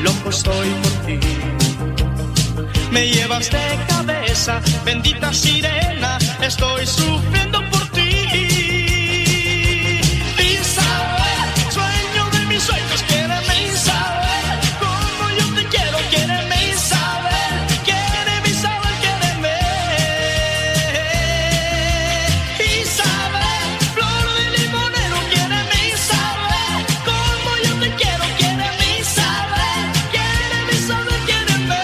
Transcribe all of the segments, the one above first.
loco estoy por ti. Me llevas de cabeza, bendita sirena, estoy sufriendo por ti. Isabel, sueño de mis sueños, quiéreme Isabel, como yo te quiero, quiéreme Isabel, quiéreme Isabel, quiéreme. Isabel, flor de limonero, quiéreme Isabel, como yo te quiero, quiéreme Isabel, quiéreme Isabel, quiéreme.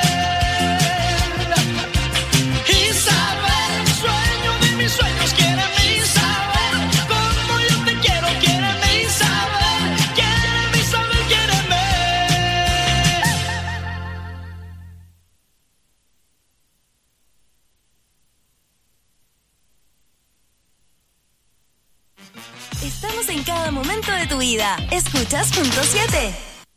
Isabel, sueño de mis sueños, quiéreme Isabel, como yo te quiero, quiéreme Isabel, quiéreme Isabel, quiéreme. Estamos en cada momento de tu vida. Escuchas Punto 7.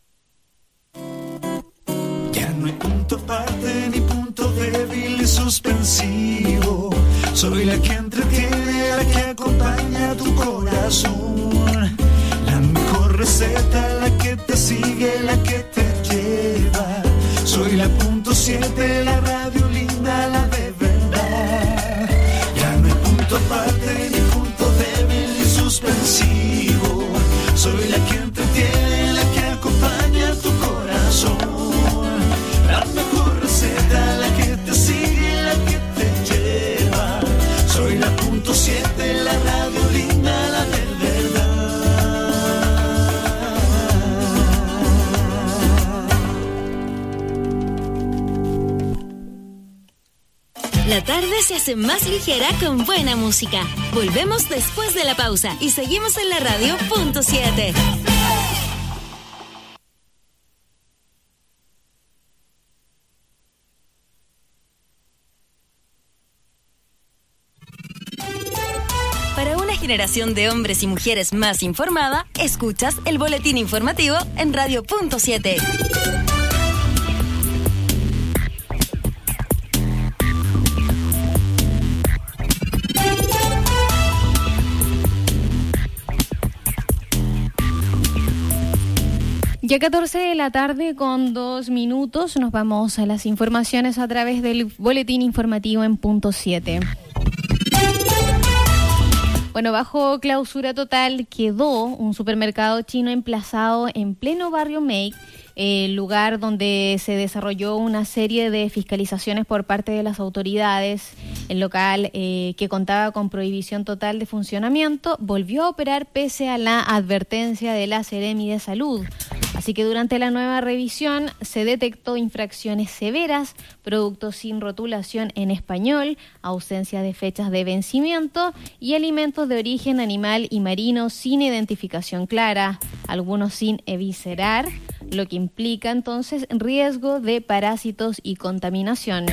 Ya no hay punto aparte ni punto débil ni suspensivo. Soy la que entretiene, la que acompaña tu corazón. La mejor receta, la que te sigue, la que te lleva. Soy la Punto 7, la radio linda, la de verdad. Ya no hay punto aparte ni punto débil ni suspensivo. Soy la que entretiene, la que acompaña tu corazón. La mejor receta, la que te sigue, la que te lleva. Soy la Punto 7, la radio linda, la de verdad. La tarde se hace más ligera con buena música. Volvemos después de la pausa y seguimos en la radio Punto 7. Para una generación de hombres y mujeres más informada, escuchas el boletín informativo en radio Punto 7. Ya 14 de la tarde con 2 minutos, nos vamos a las informaciones a través del boletín informativo en Punto 7. Bueno, bajo clausura total quedó un supermercado chino emplazado en pleno barrio Make, el lugar donde se desarrolló una serie de fiscalizaciones por parte de las autoridades. El local, que contaba con prohibición total de funcionamiento, volvió a operar pese a la advertencia de la Seremi de Salud. Así que durante la nueva revisión se detectó infracciones severas, productos sin rotulación en español, ausencia de fechas de vencimiento y alimentos de origen animal y marino sin identificación clara, algunos sin eviscerar, lo que implica entonces riesgo de parásitos y contaminación.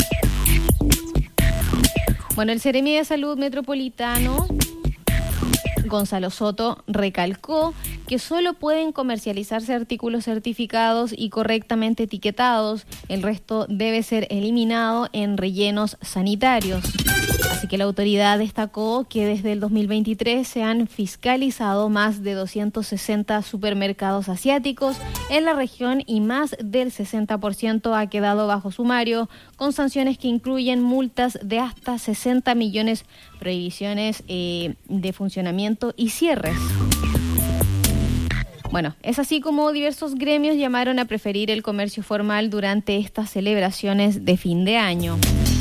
Bueno, el Seremi de Salud Metropolitano, Gonzalo Soto, recalcó que solo pueden comercializarse artículos certificados y correctamente etiquetados. El resto debe ser eliminado en rellenos sanitarios. Así que la autoridad destacó que desde el 2023 se han fiscalizado más de 260 supermercados asiáticos en la región y más del 60% ha quedado bajo sumario, con sanciones que incluyen multas de hasta 60 millones, prohibiciones de funcionamiento y cierres. Bueno, es así como diversos gremios llamaron a preferir el comercio formal durante estas celebraciones de fin de año.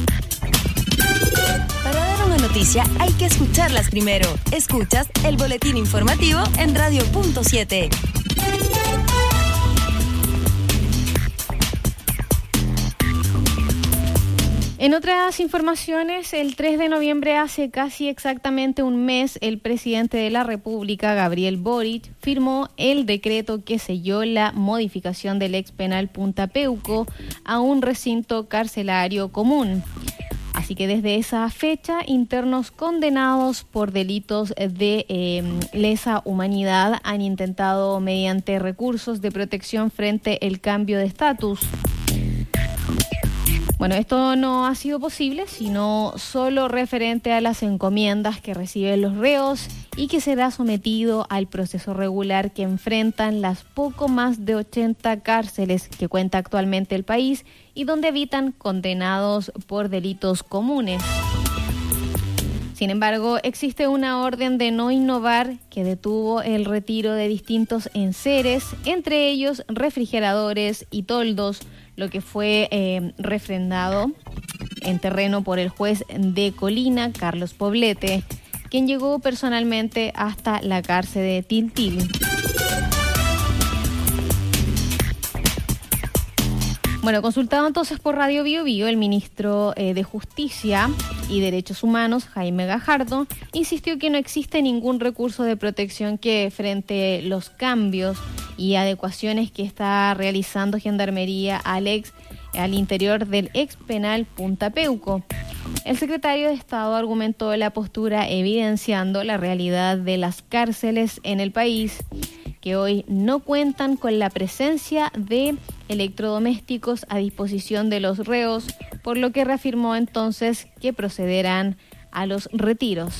Para dar una noticia hay que escucharlas primero. Escuchas el boletín informativo en radio Punto 7. En otras informaciones, el 3 de noviembre, hace casi exactamente un mes, el presidente de la República, Gabriel Boric, firmó el decreto que selló la modificación del ex penal Punta Peuco a un recinto carcelario común. Así que desde esa fecha, internos condenados por delitos de lesa humanidad han intentado, mediante recursos de protección frente al cambio de estatus. Bueno, esto no ha sido posible, sino solo referente a las encomiendas que reciben los reos y que será sometido al proceso regular que enfrentan las poco más de 80 cárceles que cuenta actualmente el país y donde habitan condenados por delitos comunes. Sin embargo, existe una orden de no innovar que detuvo el retiro de distintos enseres, entre ellos refrigeradores y toldos, lo que fue refrendado en terreno por el juez de Colina, Carlos Poblete, quien llegó personalmente hasta la cárcel de Tiltil. Bueno, consultado entonces por Radio Bio Bio, el ministro de Justicia y Derechos Humanos, Jaime Gajardo, insistió que no existe ningún recurso de protección que frente los cambios y adecuaciones que está realizando Gendarmería al interior del ex penal Punta Peuco. El secretario de Estado argumentó la postura evidenciando la realidad de las cárceles en el país, que hoy no cuentan con la presencia de electrodomésticos a disposición de los reos, por lo que reafirmó entonces que procederán a los retiros.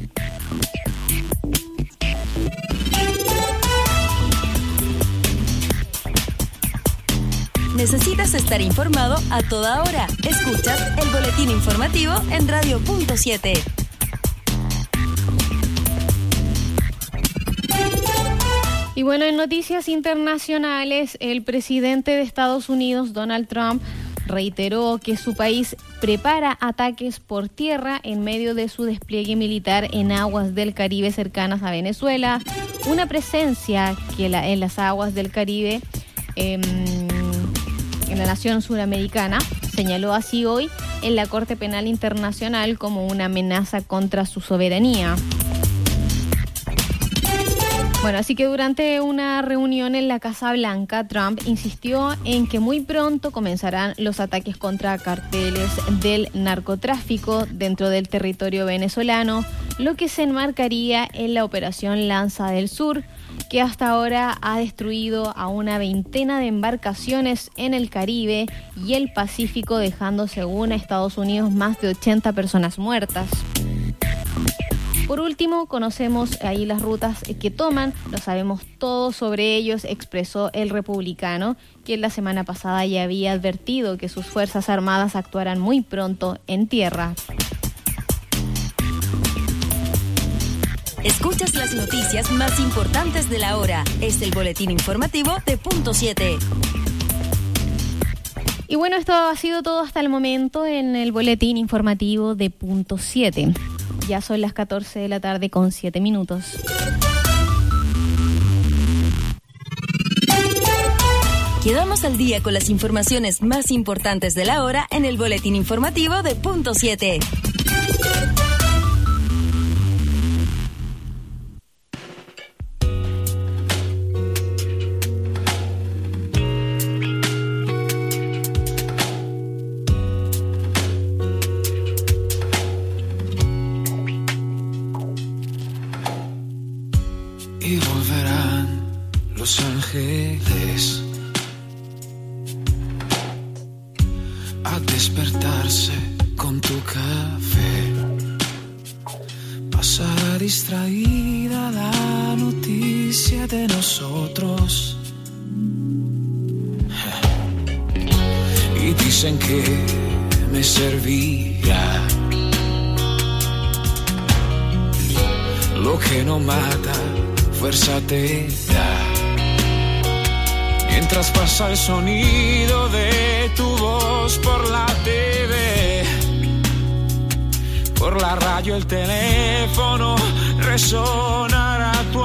¿Necesitas estar informado a toda hora? Escuchas el boletín informativo en Radio.7. Y bueno, en noticias internacionales, el presidente de Estados Unidos, Donald Trump, reiteró que su país prepara ataques por tierra en medio de su despliegue militar en aguas del Caribe cercanas a Venezuela, una presencia que en las aguas del Caribe en la nación suramericana, señaló así hoy en la Corte Penal Internacional como una amenaza contra su soberanía. Bueno, así que durante una reunión en la Casa Blanca, Trump insistió en que muy pronto comenzarán los ataques contra carteles del narcotráfico dentro del territorio venezolano, lo que se enmarcaría en la Operación Lanza del Sur, que hasta ahora ha destruido a una veintena de embarcaciones en el Caribe y el Pacífico, dejando, según Estados Unidos, más de 80 personas muertas. Por último, conocemos ahí las rutas que toman, lo sabemos todo sobre ellos, expresó el republicano, que la semana pasada ya había advertido que sus Fuerzas Armadas actuarán muy pronto en tierra. Escuchas las noticias más importantes de la hora. Es el boletín informativo de Punto 7. Y bueno, esto ha sido todo hasta el momento en el boletín informativo de Punto 7. Ya son las 14 de la tarde con 7 minutos. Quedamos al día con las informaciones más importantes de la hora en el boletín informativo de Punto 7. Y volverán los ángeles a despertarse con tu café. Pasará distraída la noticia de nosotros. Y dicen que me servirá lo que no mata, fuerza te da. Mientras pasa el sonido de tu voz por la TV, por la radio, el teléfono, resonará tu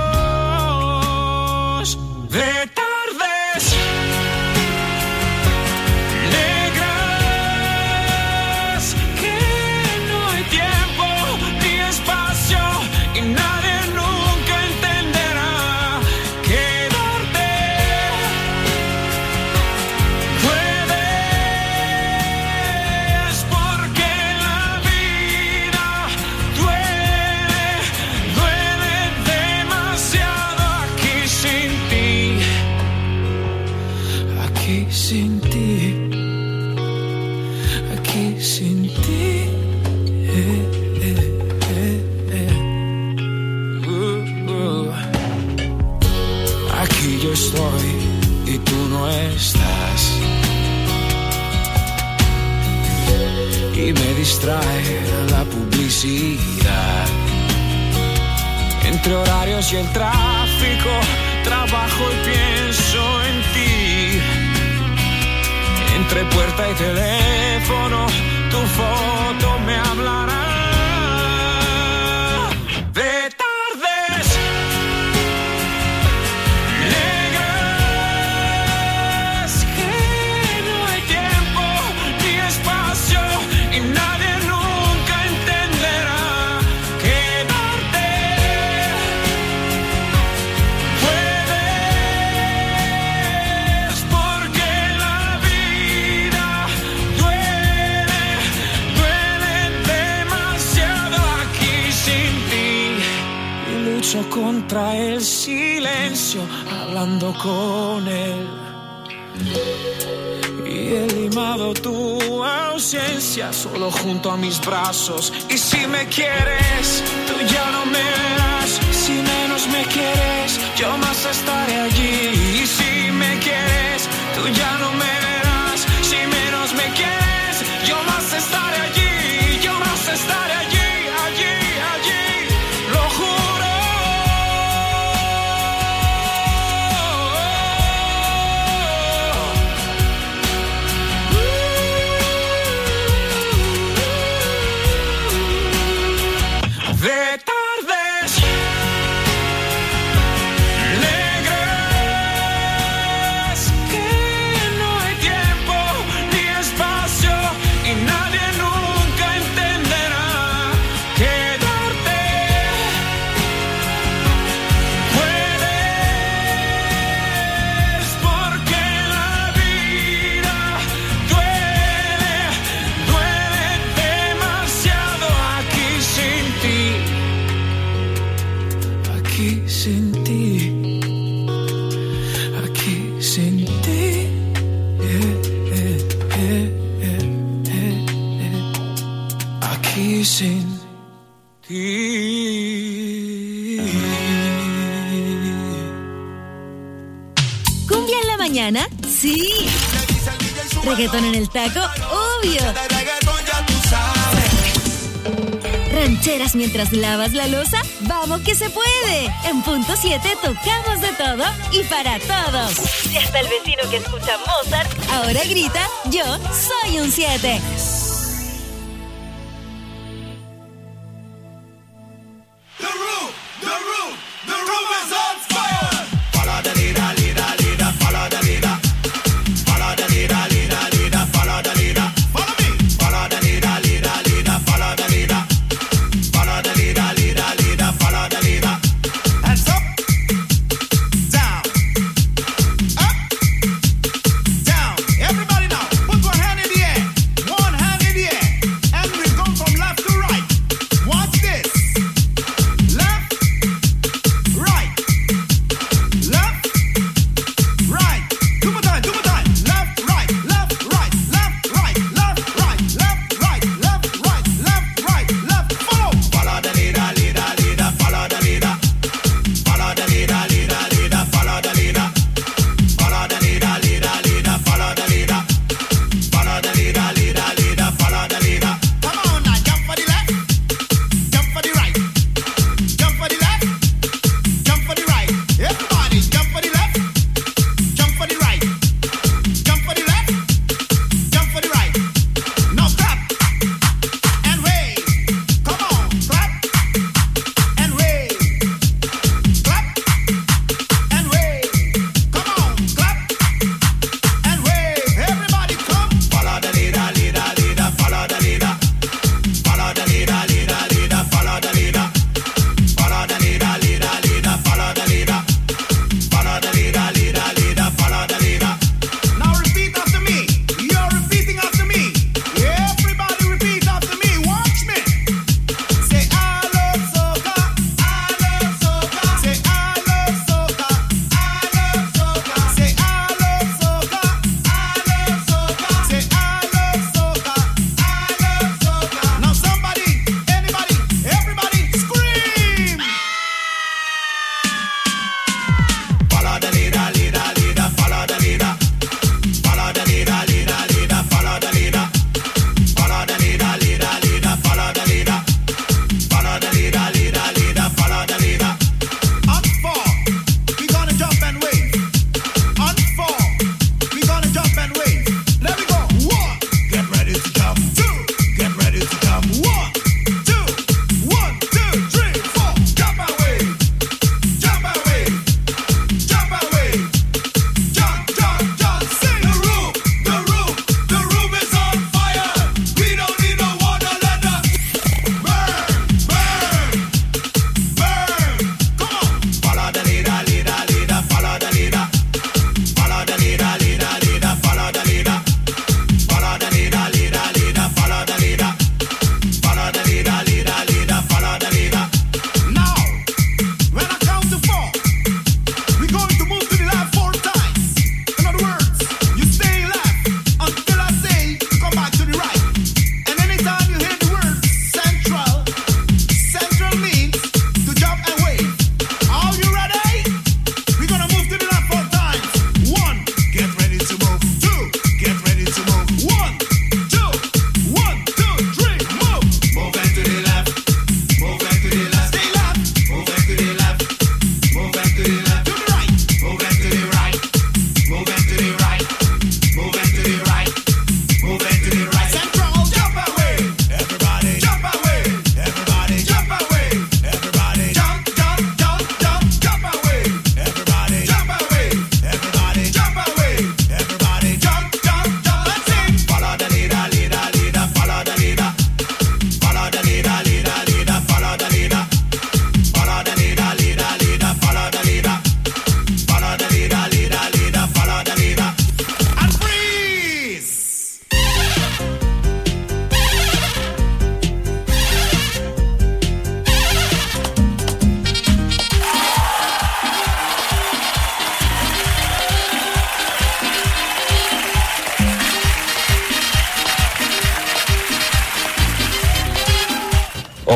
adiós. De tardes negras, que no hay tiempo ni espacio y nadie nunca entenderá. Quedarte puedes porque la vida duele, duele demasiado aquí sin ti, aquí sin ti, aquí sin ti. no estás. Y me distrae la publicidad. Entre horarios y el tráfico, trabajo y pienso en ti. Entre puerta y teléfono, tu foto me hablará. De tardes negras que no hay tiempo ni espacio y nadie nunca entenderá. Quedarte puedes porque la vida duele, duele demasiado aquí sin ti. Y lucho contra el silencio hablando con él. Y he limado tu ausencia solo junto a mis brazos. Y si me quieres, tú ya no me verás. Si menos me quieres, yo más estaré allí. Y si me quieres, tú ya no me verás. Si menos me quieres, yo más estaré allí. Yo más estaré allí, allí, allí. Lo juro. De tardes negras que no hay tiempo ni espacio y nadie nunca entenderá. Quedarte puedes porque la vida duele, duele demasiado aquí sin ti. Aquí sin ti, aquí sin ti, aquí sin ti. ¿Cumbia en la mañana? Sí. ¿Reggaetón en el taco? Obvio. ¿Rancheras mientras lavas la loza? ¡Vamos que se puede! En punto 7 tocamos de todo y para todos. Y hasta el vecino que escucha Mozart ahora grita, yo soy un 7. Everybody now, put one hand in the air. One hand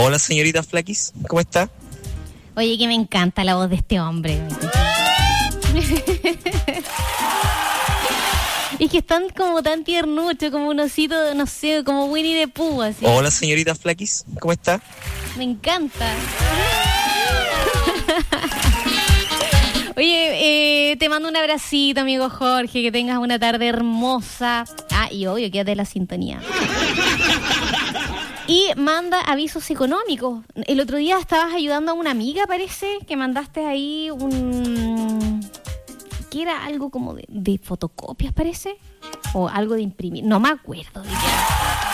Hola, señorita Flaquis, ¿cómo está? Oye, que me encanta la voz de este hombre. Es que están como tan tiernucho, como un osito, no sé, como Winnie the Pooh, así. Hola, señorita Flaquis, ¿cómo está? Me encanta. Oye, te mando un abracito, amigo Jorge, que tengas una tarde hermosa. Ah, y obvio, quédate en la sintonía. Y manda avisos económicos. El otro día estabas ayudando a una amiga, parece, que mandaste ahí que era algo como de fotocopias, parece, o algo de imprimir, no me acuerdo de qué era.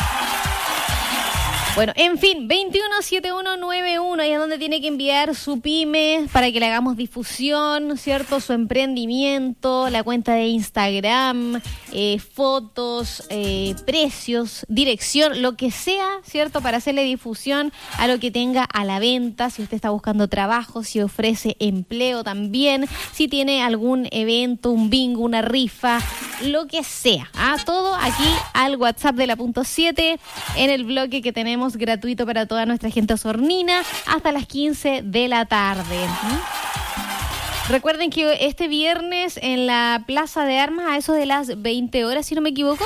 Bueno, en fin, 217191, ahí es donde tiene que enviar su pyme para que le hagamos difusión, ¿cierto? Su emprendimiento, la cuenta de Instagram, fotos, precios, dirección, lo que sea, ¿cierto? Para hacerle difusión a lo que tenga a la venta, si usted está buscando trabajo, si ofrece empleo también, si tiene algún evento, un bingo, una rifa, lo que sea. Todo aquí al WhatsApp de la .7 en el bloque que tenemos gratuito para toda nuestra gente osornina hasta las 15 de la tarde. Recuerden que este viernes en la Plaza de Armas, a eso de las 20 horas, si no me equivoco,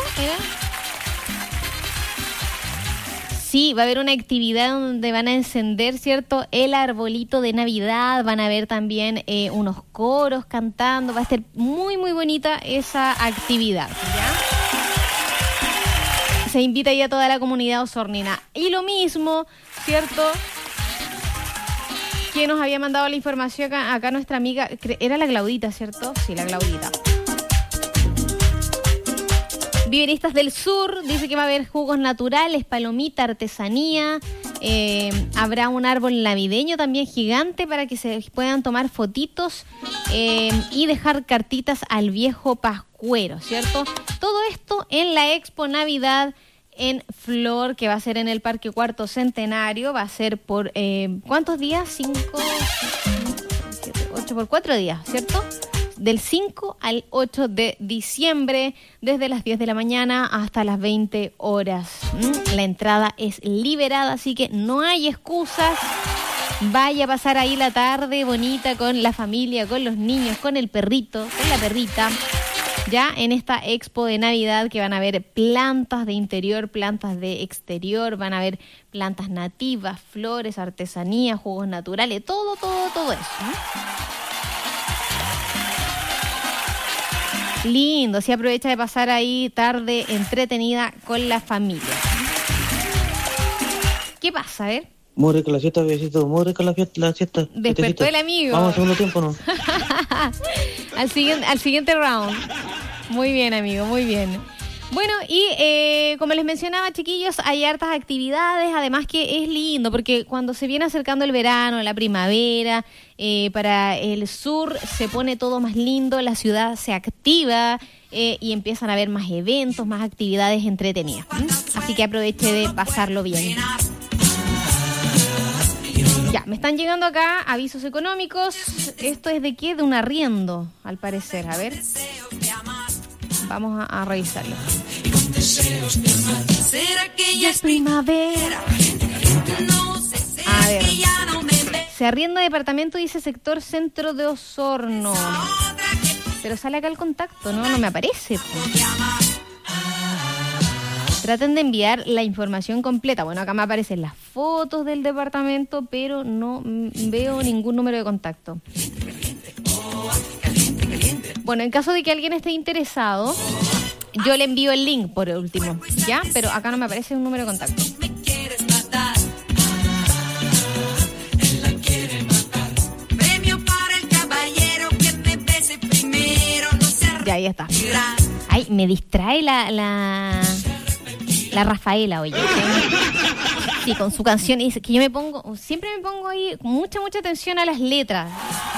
sí, va a haber una actividad donde van a encender, ¿cierto?, el arbolito de Navidad, van a haber también unos coros cantando, va a ser muy, muy bonita esa actividad, ¿ya? Se invita ya a toda la comunidad osornina. Y lo mismo, ¿cierto?, que nos había mandado la información acá nuestra amiga, era la Claudita, ¿cierto? Sí, la Claudita. Viveristas del Sur, dice que va a haber jugos naturales, palomita, artesanía, habrá un árbol navideño también gigante para que se puedan tomar fotitos y dejar cartitas al viejo pascuero, ¿cierto? Todo esto en la Expo Navidad en Flor, que va a ser en el Parque Cuarto Centenario, va a ser por, ¿cuántos días? 5, 7, 8, por 4 días, ¿cierto? Del 5 al 8 de diciembre, desde las 10 de la mañana hasta las 20 horas. La entrada es liberada, así que no hay excusas. Vaya a pasar ahí la tarde bonita con la familia, con los niños, con el perrito, con la perrita. Ya en esta expo de Navidad que van a haber plantas de interior, plantas de exterior, van a haber plantas nativas, flores, artesanía, jugos naturales, todo eso. Lindo, si aprovecha de pasar ahí tarde entretenida con la familia. ¿Qué pasa, a ver? Muy rica la siesta, besito, muy rica la siesta. Despertó el amigo. Vamos al segundo tiempo, ¿no? al siguiente round. Muy bien, amigo, muy bien. Bueno, y como les mencionaba, chiquillos, hay hartas actividades, además que es lindo, porque cuando se viene acercando el verano, la primavera, para el sur se pone todo más lindo, la ciudad se activa y empiezan a haber más eventos, más actividades entretenidas. Así que aproveche de pasarlo bien. Ya, me están llegando acá avisos económicos. ¿Esto es de qué? De un arriendo, al parecer. A ver. Vamos a revisarlo. Ya es primavera. A ver. Se arrienda departamento, dice sector centro de Osorno. Pero sale acá el contacto, ¿no? No me aparece. Traten de enviar la información completa. Bueno, acá me aparecen las fotos del departamento, pero no veo ningún número de contacto. Bueno, en caso de que alguien esté interesado, yo le envío el link por último, ¿ya? Pero acá no me aparece un número de contacto. Ya, ahí está. Ay, me distrae la Rafaela, oye. Sí, con su canción. Y que yo siempre me pongo ahí mucha atención a las letras.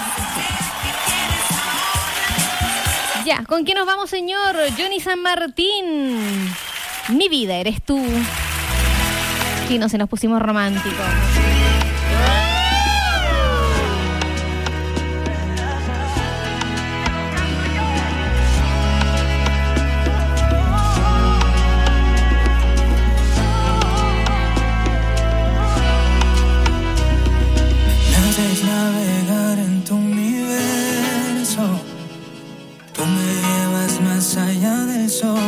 Ya, ¿con quién nos vamos, señor? Johnny San Martín. Mi vida eres tú. Sí, no se nos pusimos románticos. sol.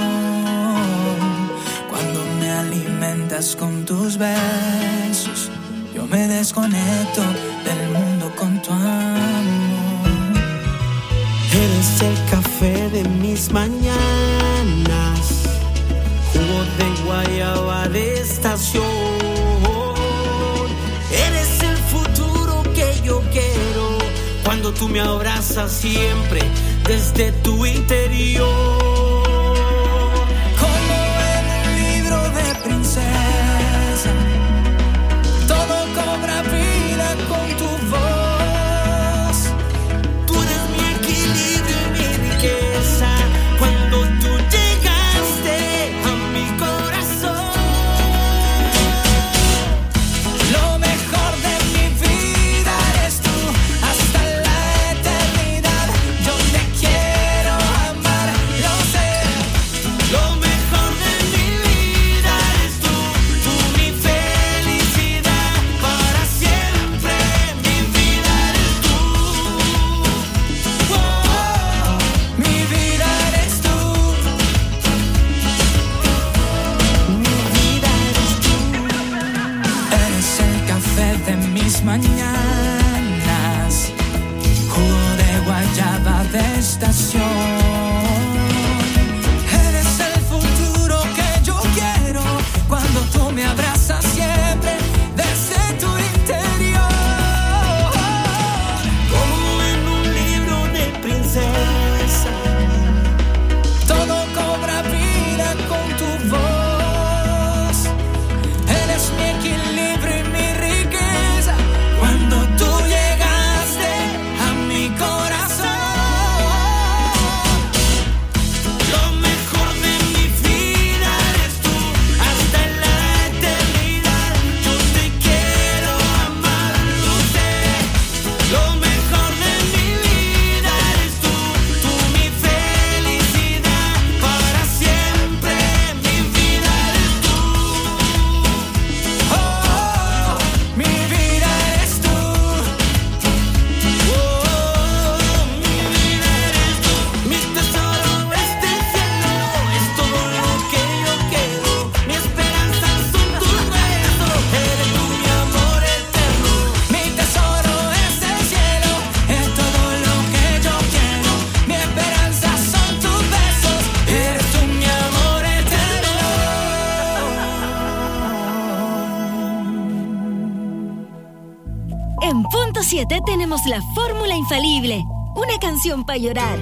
Cuando me alimentas con tus besos, yo me desconecto del mundo con tu amor. Eres el café de mis mañanas, jugo de guayaba de estación. Eres el futuro que yo quiero, cuando tú me abrazas siempre desde tu interior. Como en un libro de princesa, todo cobra vida con tu voz. Tú eres mi equilibrio y mi riqueza, cuando tú llegaste a mi corazón. Lo mejor de mi vida eres tú, hasta la eternidad. Yo te quiero amar, lo sé. Lo mejor de mi vida eres tú mi felicidad para siempre. Mi vida eres tú. Mi vida eres tú. Mi vida eres tú. Eres el café de mis mañanas, jugo de guayaba de estación. Eres el futuro que yo quiero, cuando tú me abrazas siempre desde tu interior. Como en un libro de princesa, Todo cobra vida con tu voz. Eres mi equilibrio y mi riqueza, cuando tú llegaste a mi corazón. lo mejor de mi vida eres tú, hasta la eternidad. Yo te quiero amar, lo sé. Lo mejor de mi vida eres tú mi felicidad para siempre. Mi vida eres tú. Mi vida eres tú. Mi vida eres tú. Mi tesoro es del cielo, es todo lo que yo quiero. Mi esperanza son tus besos, eres tú mi amor eterno. Mi tesoro es el cielo, es todo lo que yo quiero. Mi esperanza son tus besos, eres tú mi amor eterno. En Punto 7 tenemos la fórmula infalible. Una canción para llorar.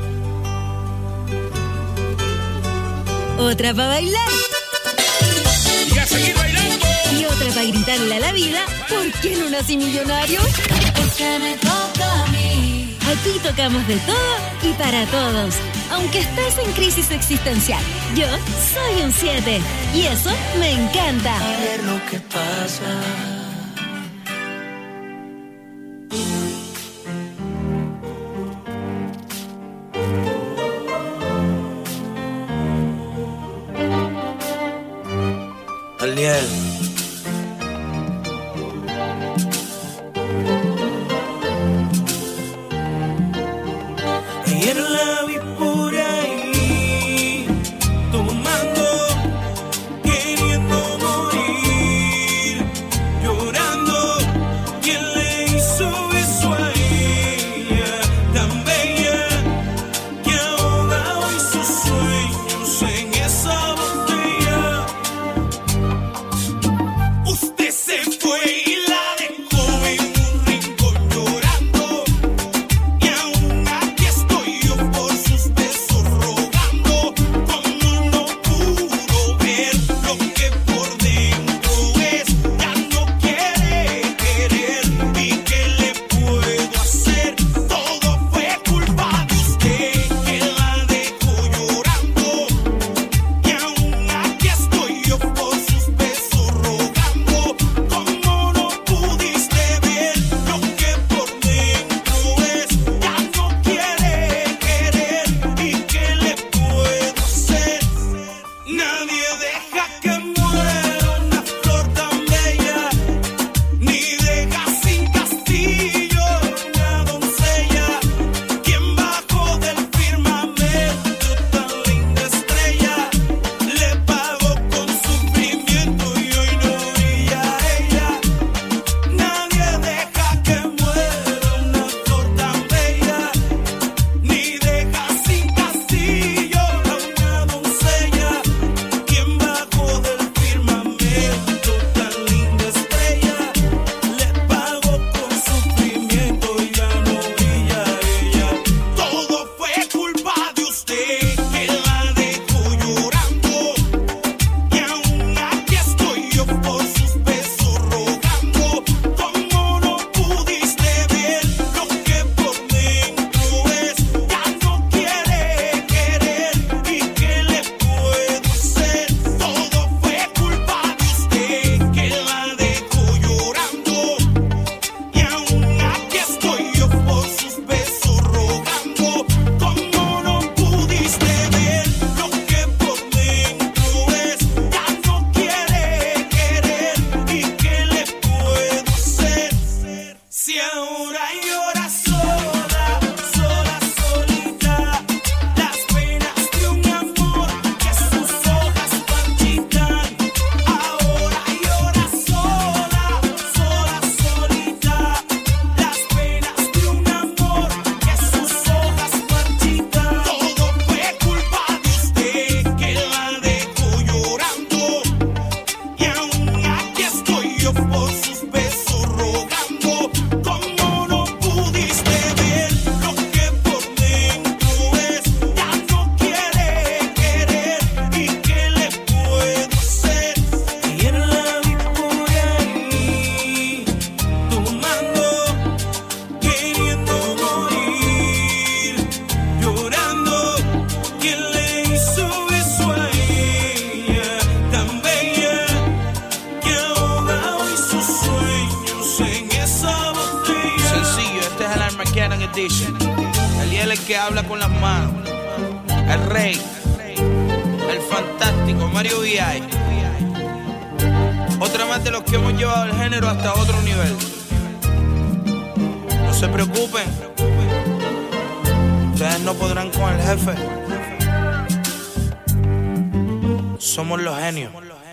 Otra para bailar. Y a seguir bailando. Y otra para gritarle a la vida, ¿por qué no nací millonario? Porque me toca a mí. Aquí tocamos de todo y para todos. Aunque estés en crisis existencial, yo soy un 7. Y eso me encanta. A ver lo que pasa. Aliel. Ayer la vi por ahí, tomando, queriendo morir, llorando. ¿Quién le hizo eso a ella, tan bella, que ahoga hoy sus sueños en esa botella? Edition. Eliel el que habla con las manos. El rey. El fantástico Mario V.I. Otra más de los que hemos llevado el género hasta otro nivel. No se preocupen. Ustedes no podrán con el jefe. Somos los genios.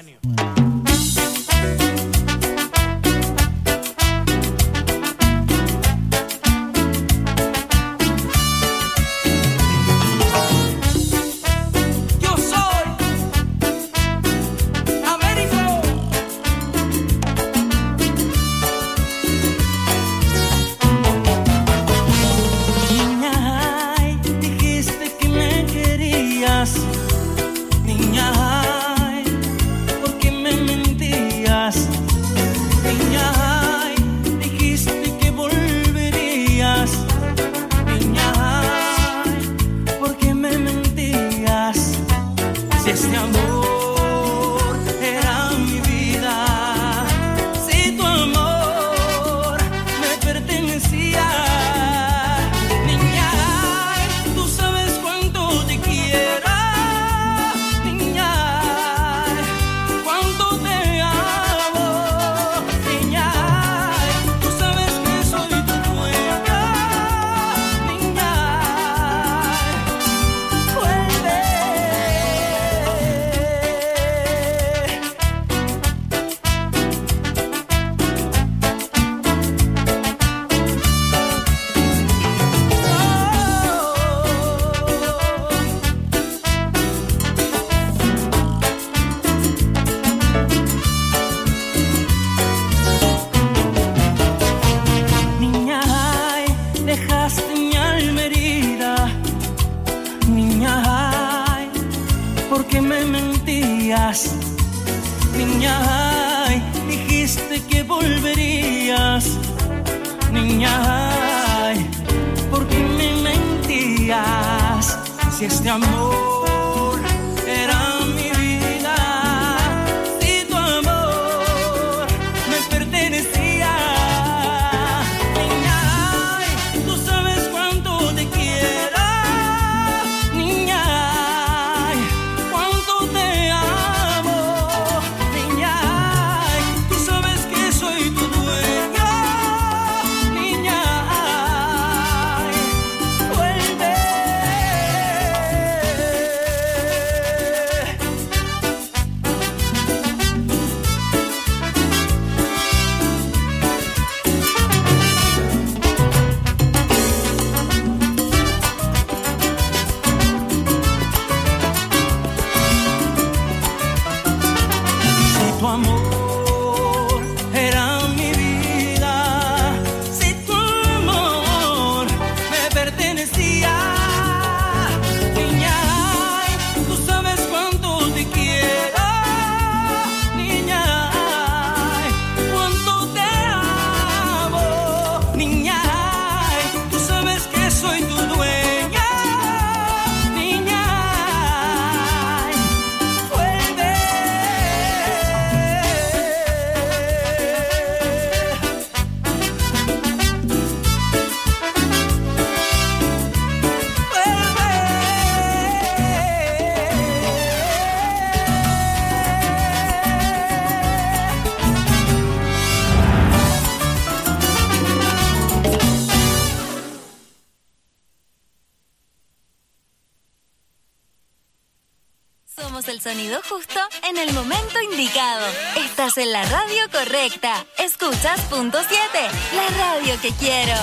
El sonido justo en el momento indicado. Estás en la radio correcta. Escuchas Punto 7, la radio que quiero.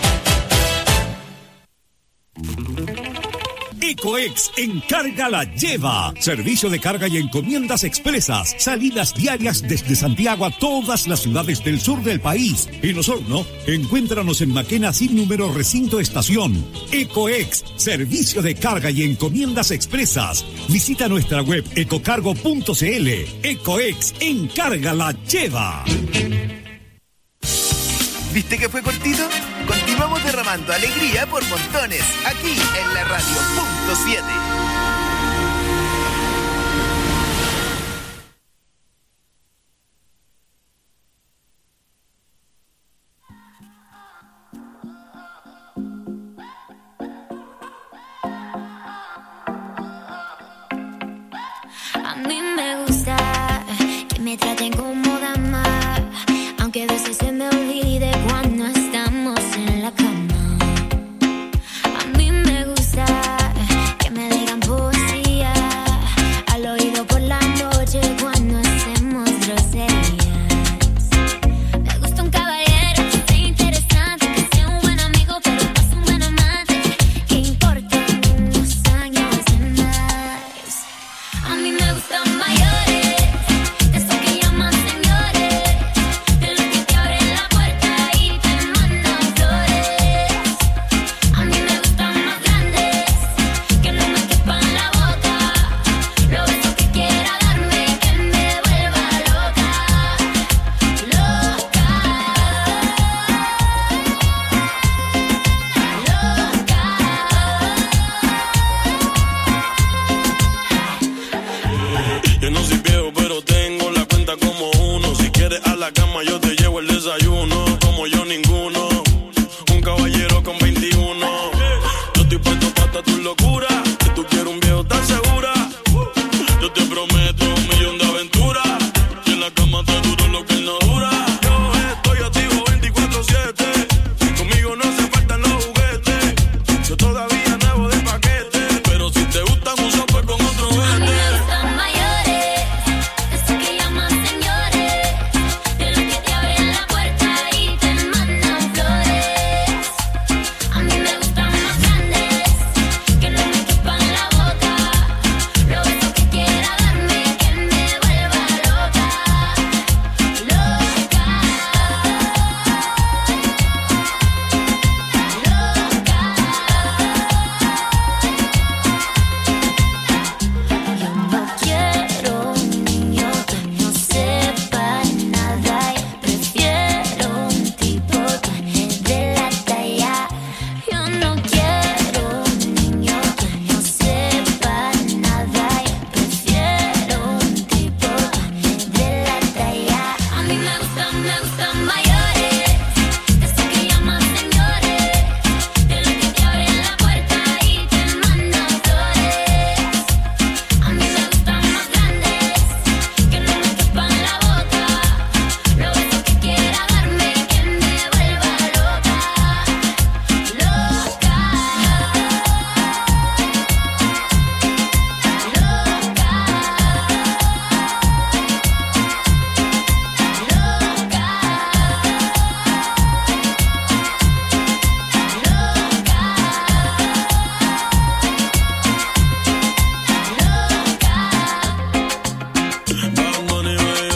Ecoex Encarga la Lleva. Servicio de carga y encomiendas expresas. Salidas diarias desde Santiago a todas las ciudades del sur del país. En Osorno, encuéntranos en Maquena sin número recinto estación. Ecoex, servicio de carga y encomiendas expresas. Visita nuestra web ecocargo.cl. Ecoex Encarga la Lleva. ¿Viste que fue cortito? Continuamos derramando alegría por montones, aquí en la radio Punto 7. mí me gusta que me traten como dama, aunque a veces se me olvide cuando estamos en la cama. A mí me gusta que me digan poesía al oído por la noche cuando hacemos groserías. Me gusta un caballero que sea interesante, que sea un buen amigo, pero no es un buen amante. ¿Qué importan unos años de más? A mí me gustan mayores, de esos que llaman señores, de los que te abren la puerta y te mandan flores. A mí me gustan más grandes, que no me quepan la boca, los besos que quiera darme, que me vuelva loca, loca, Yo no soy viejo, pero tengo la cuenta como uno. Si quieres a la cama, yo te llevo el desayuno. Como yo, ninguno. Un caballero con 21. Yo estoy puesto para tu locura. Si tú quieres un viejo, ¿estás segura? Yo te prometo 1,000,000 de aventuras. Y en la cama te duro lo que él no dura. Yo estoy activo 24/7. Conmigo no hace falta los juguetes. Yo todavía nuevo de paquete. Pero si te gustan un software con otro a mí vende. me gustan mayores, de esos que llaman señores, de los que te abren la puerta y te mandan flores. A mí me gustan más grandes, que no me quepan la boca, los besos que quiera darme, que me vuelva loca, loca, Yo no quiero un niño que no sepa nada y prefiero un tipo que me dé la talla. Yo no quiero un niño que no sepa nada y prefiero un tipo que me dé la talla. A mí me gustan mayores, de esos que llaman señores, de los que te abren la puerta y te mandan flores. A mí me gustan más grandes, que no me quepan la boca, los besos que quiera darme, que me vuelva loca, loca, Bad Bunny, baby.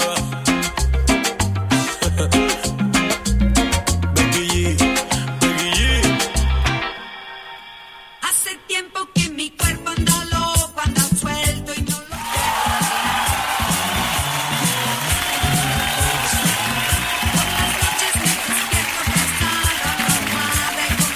Becky G, Becky G. Hace tiempo que mi cuerpo anda loco, anda suelto y no lo Por las noches me despierto cansada, abrumada y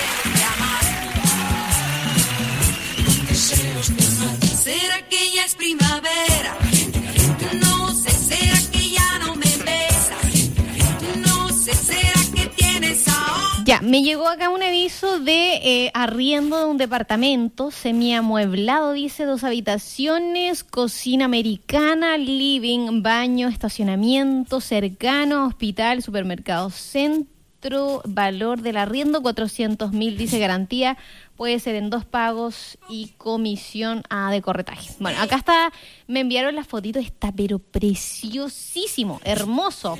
con deseos de amar. ¿Será que ya es primavera? No sé, ¿será que ya no me besas? No sé, ¿será que tienes ahora? Ya, me llegó acá un aviso de arriendo de un departamento semiamueblado, dice 2 habitaciones, cocina americana, living, baño, estacionamiento cercano, hospital, supermercado centro, valor del arriendo 400.000, dice garantía, puede ser en 2 pagos y comisión de corretaje. Bueno, acá está, me enviaron la fotito, está pero preciosísimo, hermoso.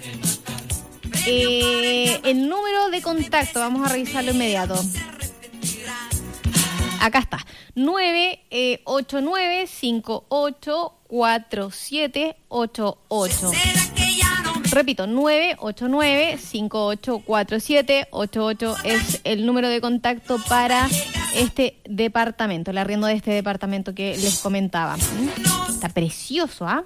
El número de contacto, vamos a revisarlo inmediato. Acá está, 989-584788. Repito, 989-584788 es el número de contacto para este departamento, el arriendo de este departamento que les comentaba. Está precioso, ¿ah?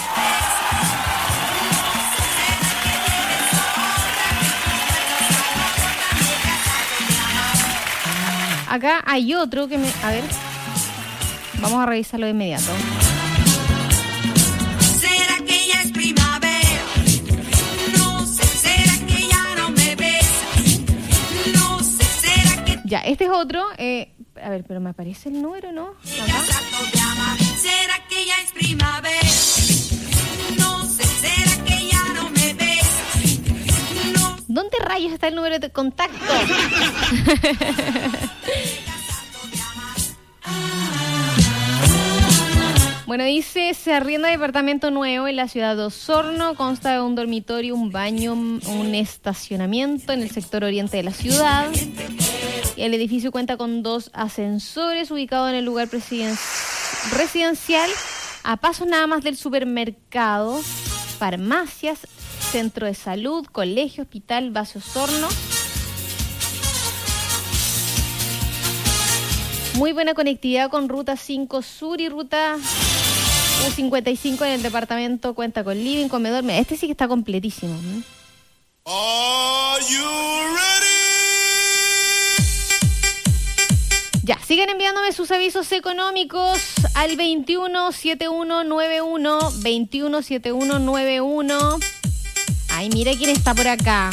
Acá hay otro que me... A ver, vamos a revisarlo de inmediato. ¿Será que ya es primavera? No sé, ¿será que ya no me besas? No sé, ¿será que... Ya, este es otro. A ver, pero me aparece el número, ¿no? Acá. ¿Será que ya es primavera? está el número de contacto. Bueno, dice, se arrienda departamento nuevo en la ciudad de Osorno, consta de un dormitorio, un baño, un estacionamiento en el sector oriente de la ciudad. El edificio cuenta con 2 ascensores ubicados en el lugar residencial, a pasos nada más del supermercado, farmacias, centro de salud, colegio, hospital, base Osorno. Muy buena conectividad con Ruta 5 Sur y Ruta U55 en el departamento. Cuenta con living, comedor. Mira, este sí que está completísimo. Are you ready? Ya, sigan enviándome sus avisos económicos al 217191, 217191. Ay, mira quién está por acá.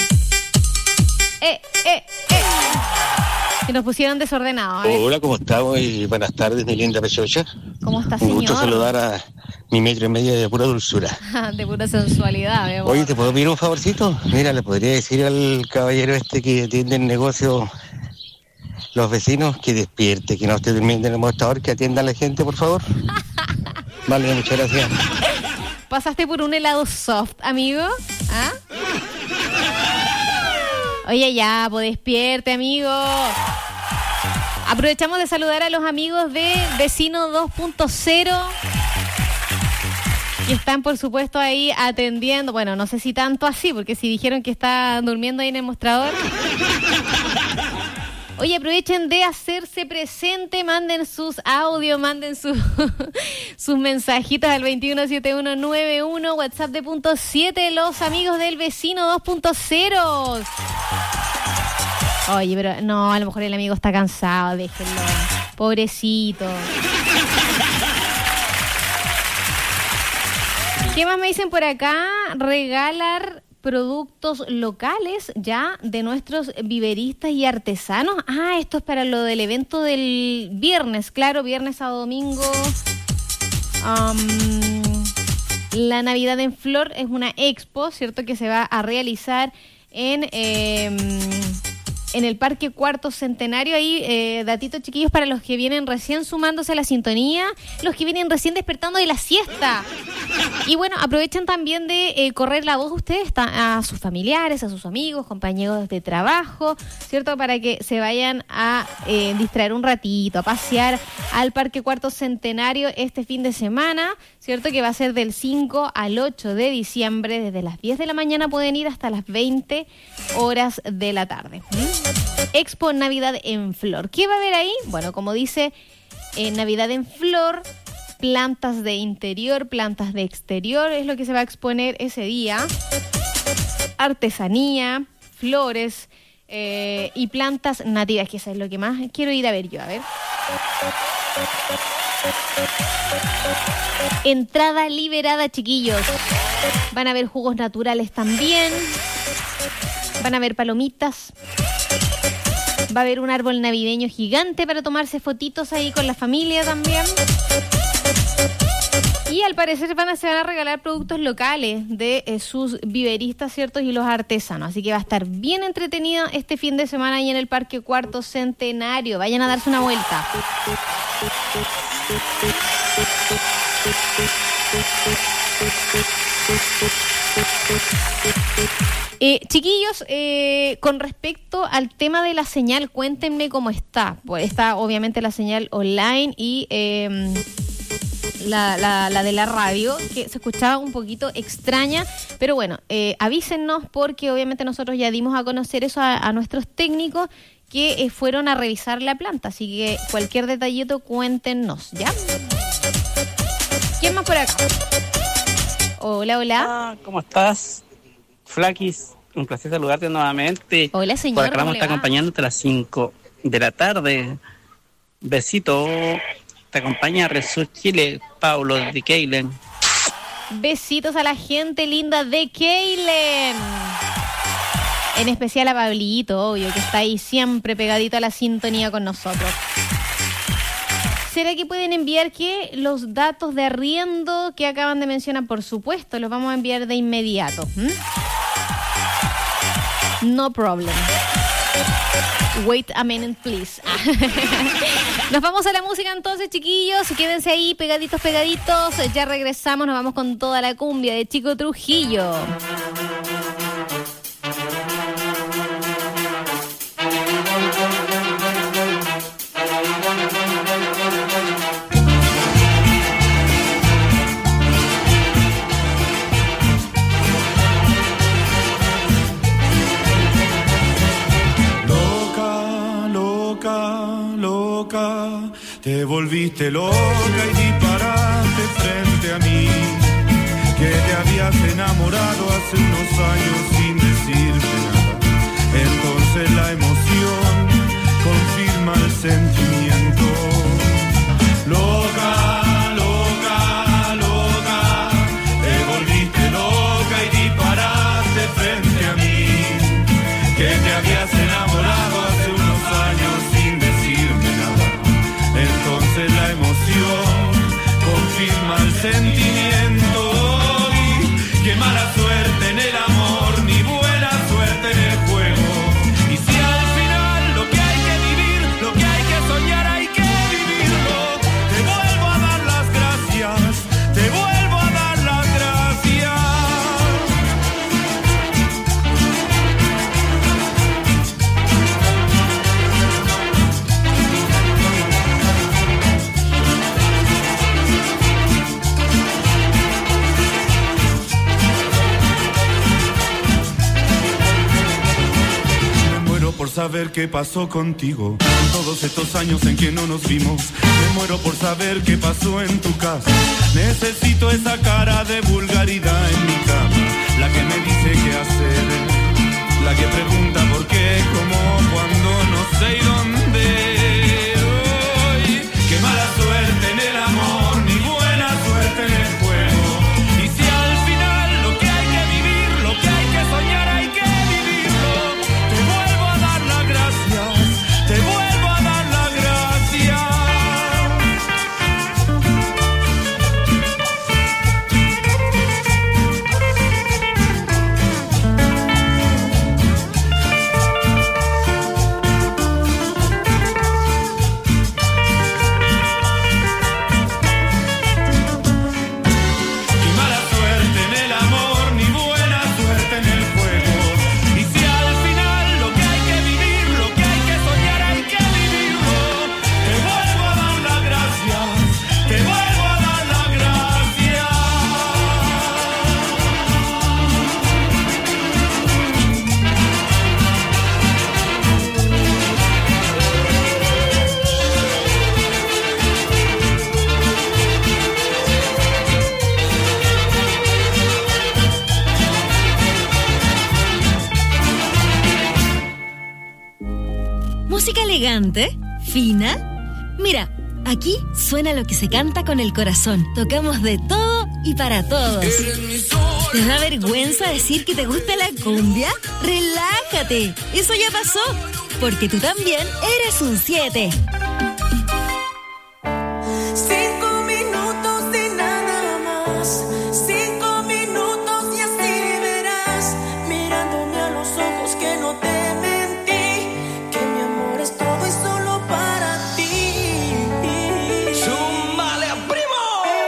Que nos pusieron desordenados. Hola, ¿cómo estamos? Y buenas tardes, mi linda pechocha. ¿Cómo está, Un señor? gusto saludar a mi 1,5 metros de pura dulzura. De pura sensualidad, mi amor. Oye, ¿te puedo pedir un favorcito? Mira, le podría decir al caballero este que atiende el negocio, los vecinos, que despierte, que no esté durmiendo en el mostrador, que atienda a la gente, por favor. Vale, muchas gracias. ¿Pasaste por un helado soft, amigo? ¿Ah? Oye, ya, pues despierte, amigo. Aprovechamos de saludar a los amigos de Vecino 2.0 que están, por supuesto, ahí atendiendo. Bueno, no sé si tanto así, porque si dijeron que está durmiendo ahí en el mostrador. Oye, aprovechen de hacerse presente, manden sus audios, manden sus mensajitos al 217191, WhatsApp de punto 7, los amigos del Vecino 2.0. Oye, pero no, a lo mejor el amigo está cansado, déjenlo. Pobrecito. ¿Qué más me dicen por acá? Regalar productos locales ya de nuestros viveristas y artesanos. Ah, esto es para lo del evento del viernes, claro, viernes a domingo. La Navidad en Flor es una expo, ¿cierto? Que se va a realizar en el Parque Cuarto Centenario. Ahí, datitos chiquillos para los que vienen recién sumándose a la sintonía, los que vienen recién despertando de la siesta. Y bueno, aprovechen también de correr la voz ustedes a sus familiares, a sus amigos, compañeros de trabajo, ¿cierto? Para que se vayan a distraer un ratito, a pasear al Parque Cuarto Centenario este fin de semana, ¿cierto? Que va a ser del 5 al 8 de diciembre, desde las 10 de la mañana pueden ir hasta las 20 horas de la tarde. Expo Navidad en Flor. ¿Qué va a haber ahí? Bueno, como dice Navidad en Flor, plantas de interior, plantas de exterior, es lo que se va a exponer ese día. Artesanía, flores y plantas nativas, que eso es lo que más quiero ir a ver yo. A ver. Entrada liberada, chiquillos. Van a haber jugos naturales también. Van a haber palomitas. Va a haber un árbol navideño gigante para tomarse fotitos ahí con la familia también. Y al parecer se van a regalar productos locales de sus viveristas, ¿cierto? Y los artesanos. Así que va a estar bien entretenida este fin de semana ahí en el Parque Cuarto Centenario. Vayan a darse una vuelta. Chiquillos, con respecto al tema de la señal, cuéntenme cómo está. Pues está obviamente la señal online y la de la radio, que se escuchaba un poquito extraña, pero bueno, avísennos porque obviamente nosotros ya dimos a conocer eso a nuestros técnicos que fueron a revisar la planta, así que cualquier detallito cuéntenos, ¿ya? ¿Quién más por acá? Hola, hola. ¿Cómo estás? Flakis, un placer saludarte nuevamente. Hola, señor. Por acá ¿cómo vamos a estar le va? acompañando hasta las 5 de la tarde. Besito. Te acompaña Resur Chile, Paulo de Keilen. Besitos a la gente linda de Keilen. En especial a Pablito, obvio, que está ahí siempre pegadito a la sintonía con nosotros. ¿Será que pueden enviar los datos de arriendo que acaban de mencionar? Por supuesto, los vamos a enviar de inmediato. No problem. Wait a minute, please. Nos vamos a la música entonces, chiquillos. Quédense ahí pegaditos. Ya regresamos, nos vamos con toda la cumbia de Chico Trujillo. Te volviste loca y disparaste frente a mí, que te habías enamorado hace unos años sin decirme nada. Entonces la emoción confirma el sentimiento. Loca, loca, loca, te volviste loca y disparaste frente a mí, que te habías enamorado hace unos años sin decirme nada. Entonces la emoción confirma el sentimiento. Y qué mala suerte en el amor, ni buena suerte en el juego. Y si al final lo que hay que vivir, lo que hay que soñar, hay que vivirlo. Te vuelvo a dar las gracias, te vuelvo a dar las gracias. Por saber qué pasó contigo en todos estos años en que no nos vimos. Me muero por saber qué pasó en tu casa. Necesito esa cara de vulgaridad en mi cama, la que me dice qué hacer, la que pregunta por qué, cómo, cuándo, no sé y dónde. Uy, qué mala suerte en el amor, ni buena suerte en el juego. Y si al final lo que hay que vivir, lo que hay que soñar, hay que vivirlo. Te vuelvo a dar las gracias, te vuelvo a dar las gracias. Qué mala suerte en el amor, ni buena suerte en el juego. Y si al final lo que hay que vivir, lo que hay que soñar, hay que vivirlo. Te vuelvo a dar las gracias, te vuelvo a dar las gracias. Música elegante, fina. Mira, aquí suena lo que se canta con el corazón. Tocamos de todo y para todos. ¿Te da vergüenza decir que te gusta la cumbia? Relájate, eso ya pasó, porque tú también eres un 7. 5 minutos de nada más, 5 minutos y así verás, mirándome a los ojos que no te mentí, que mi amor es todo y solo para ti. ¡Súmale, primo!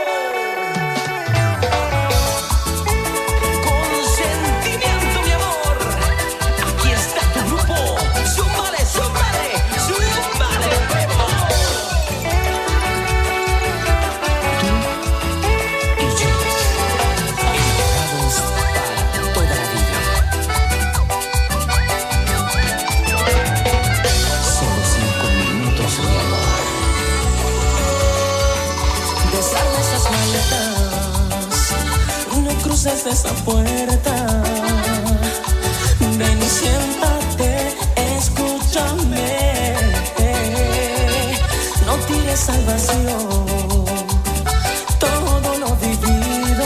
Con sentimiento, mi amor. Aquí está tu grupo. ¡Súmale, súmale! ¡Súmale, primo! Tú y yo, enamorados para toda la vida. Solo 5 minutos, mi amor. Desarma esas maletas, no cruces esa puerta. Ven y siéntate, escúchame. No tires al vacío todo lo vivido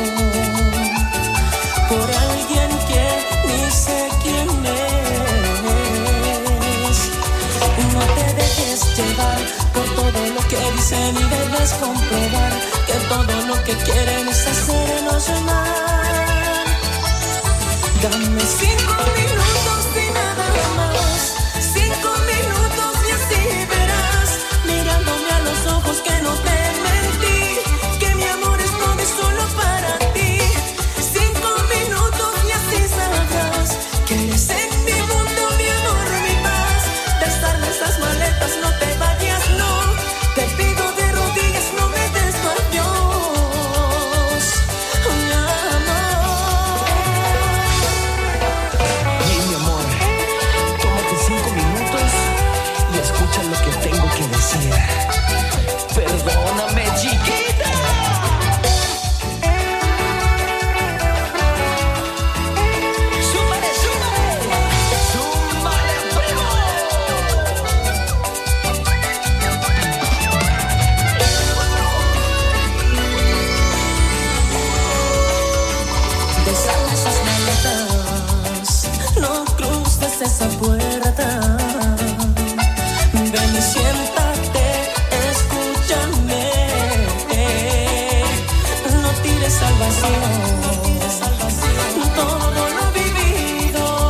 por alguien que ni sé quién es. No te dejes llevar por todo lo que dicen y debes comprobar que todo lo que quieren es hacernos mal. Dame 5 minutos esa puerta. Ven y siéntate, escúchame. No tires al vacío todo lo vivido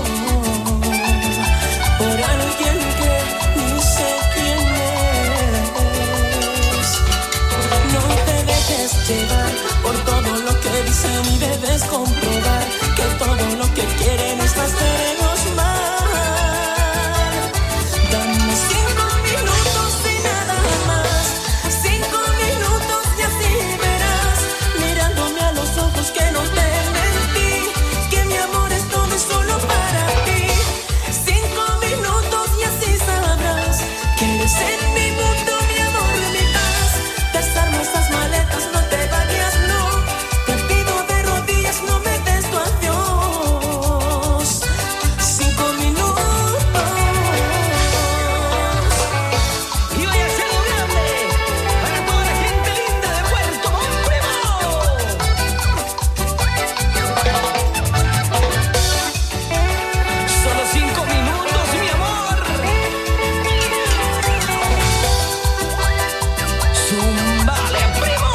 por alguien que ni sé quién es. No te dejes llevar por todo lo que dicen y debes comprobar que todo lo que quieren es hacernos mal. Dame 5 minutos y nada más, 5 minutos y así verás, mirándome a los ojos que no te mentí, que mi amor es todo y solo para ti. 5 minutos y así sabrás que eres en mi mundo, mi amor, mi paz. Desarma esas maletas, no te vayas, no. Te pido de rodillas, no me des tu adiós. 5 minutos. Y voy a ser grande para toda la gente linda de Puerto Montt. Solo 5 minutos, mi amor. Zumbale, primo.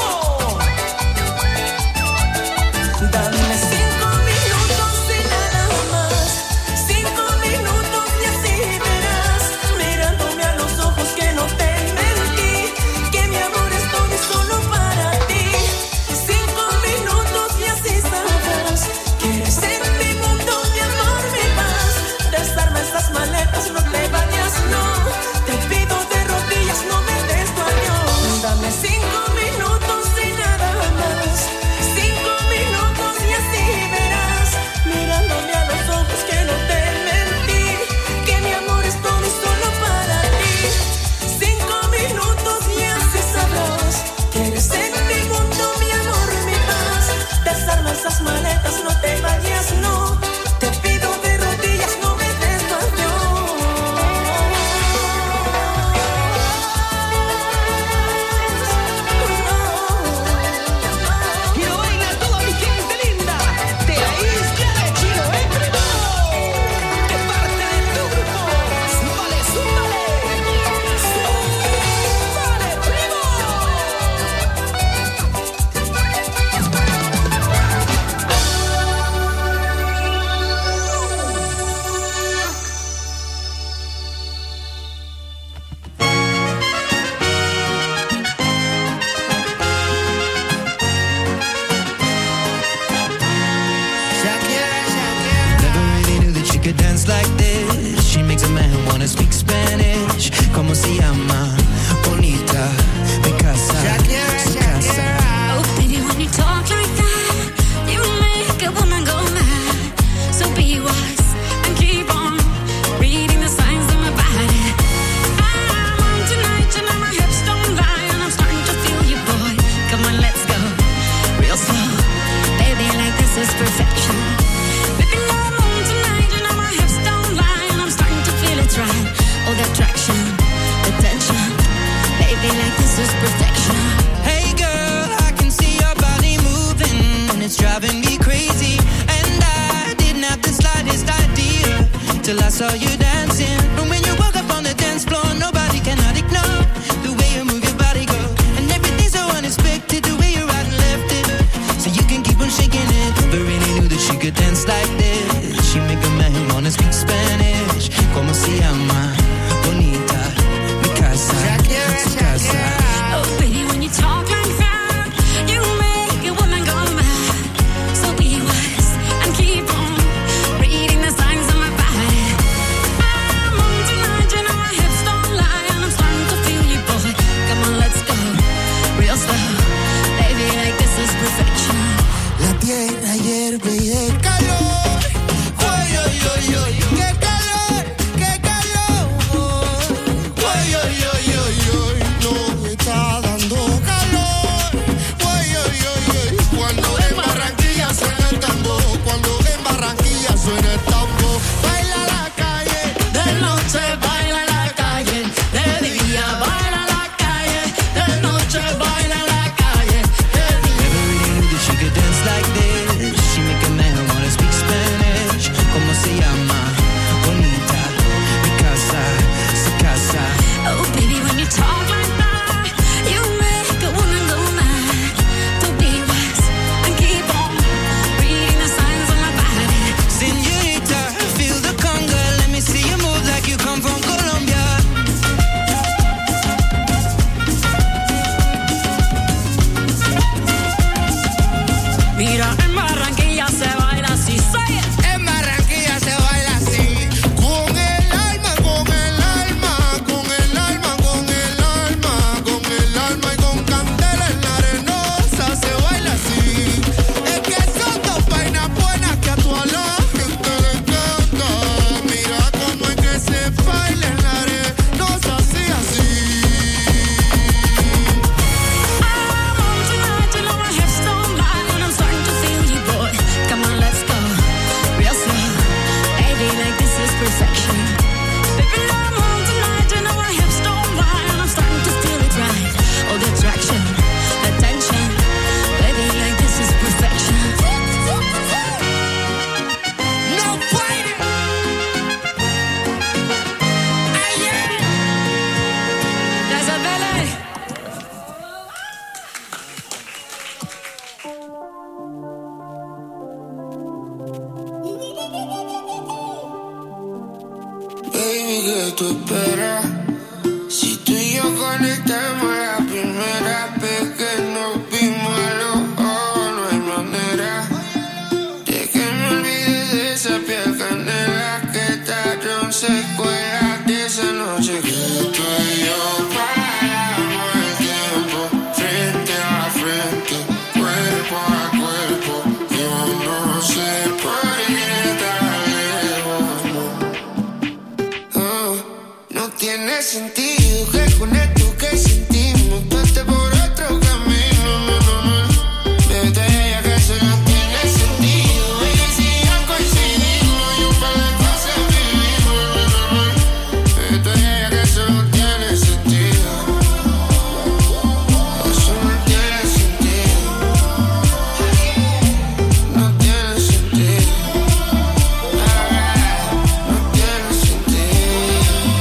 Dame 5 minutos y nada más, 5 minutos y así verás, mirándome a los ojos que no te mentí, que mi amor es todo y solo para ti. 5 minutos y así sabrás que eres en mi mundo, mi amor, mi paz. Desarma estas maletas, no te vayas, no. Te pido de rodillas, no me des tu adiós. Dame 5 minutos y nada más, 5 minutos y así verás, mirándome a los ojos que no te mentí, que mi amor es todo y solo para ti. 5 minutos y así sabrás que eres en mi mundo, mi amor, mi paz. Desarma esas maletas, no te vayas, no. Te pido de rodillas, no me des tu adiós. Y lo baila toda mi gente linda de la isla de Chiloé, primo. De parte de tu grupo. Súmale, súmale. Súmale, primo. Never really knew that she could dance like this. She makes a man wanna speak Spanish. Como se llama? Bonita, mi casa, su casa. Oh, baby, when you talk like that, you make a woman go mad. So be wise and keep on reading the signs of my body. I'm on tonight, and my hips don't lie, and I'm starting to feel you, boy. Come on, let's go real slow, baby. Like this is perfection. Baby, I'm on tonight, and my hips don't lie, and I'm starting to feel it's right. Oh, the attraction, the tension, baby. Like this is perfection. Hey girl, I can see your body moving, and it's driving me crazy. And I didn't have the slightest idea till I saw you dancing. And when you walk up on the dance floor, nobody cannot ignore the way you move your body, girl. And everything's so unexpected, the way you right and left it, so you can keep on shaking it. Never really knew that she could dance like this. She make a man wanna speak Spanish. Como se llama? Bonita, mi casa, su casa. Oh, baby, when you talk like that, you make a woman go mad. So be wise and keep on reading the signs of my body. I'm on tonight, and my hips don't lie, and I'm starting to feel you, boy. Come on, let's go real slow, baby. Like this is perfection. La tierra hierve y el calor Mira, en Barranquilla se baila así, say it. En Barranquilla se baila así. Con el alma, con el alma, con el alma, con el alma, con el alma y con candela en la arenosa se baila así. Es que son dos vainas buenas que a toda la gente le encanta. Mira cómo es que se baila en la arenosa así, así. I'm on tonight, you know my hips don't lie, and I'm starting to feel you, boy. Come on, let's go, real slow. Baby, like this is perfection. Baby, I'm on tonight, you know my hips don't lie, and I'm starting to feel it right. Oh, the attraction, the tension. Baby, like this is perfection. No fighting. Gracias, Bele. Baby, ¿qué tú esperas? Si tú y yo conectamos la primera vez que nos vimos a los ojos, no hay manera de que me olvide de esa piel canela que tallaron secuelas de esa noche que tú y yo paramos el tiempo frente a frente, cuerpo a cuerpo. Yo no sé por qué tan lejos, no. No tiene sentido que con esto que sentimos pase por otro camino, no, no, no. Bebé, te diría que eso no tiene sentido. Oye, si ya coincidimos y un par de cosas vivimos, no, no, no. Bebé, te diría que eso no tiene sentido. Eso no tiene sentido. No tiene sentido. No tiene sentido.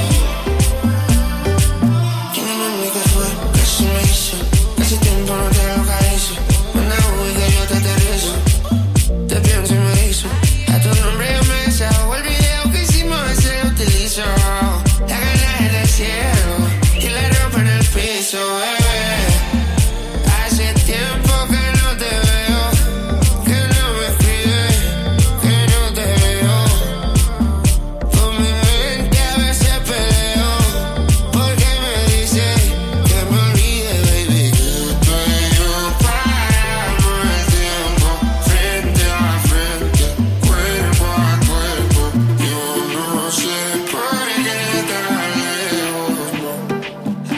Dime qué fue, qué se me hizo. Hace tiempo no te localizo. Manda Uber que yo te aterrizo. Te pienso y me hizo. A tu nombre yo me deshago. El video que hicimos ese lo utilizo. La gana en el cielo y la ropa en el piso, bebé. Hace tiempo que no te veo, que no me escribes, que no te veo. Con mi mente a veces peleo, porque me dice que me olvide, baby. Que tú y yo paramos el tiempo frente a frente, cuerpo a cuerpo. Yo no sé por qué tan lejos,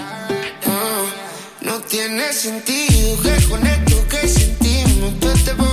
no. No tiene sentido que con esto que sentimos tú estés por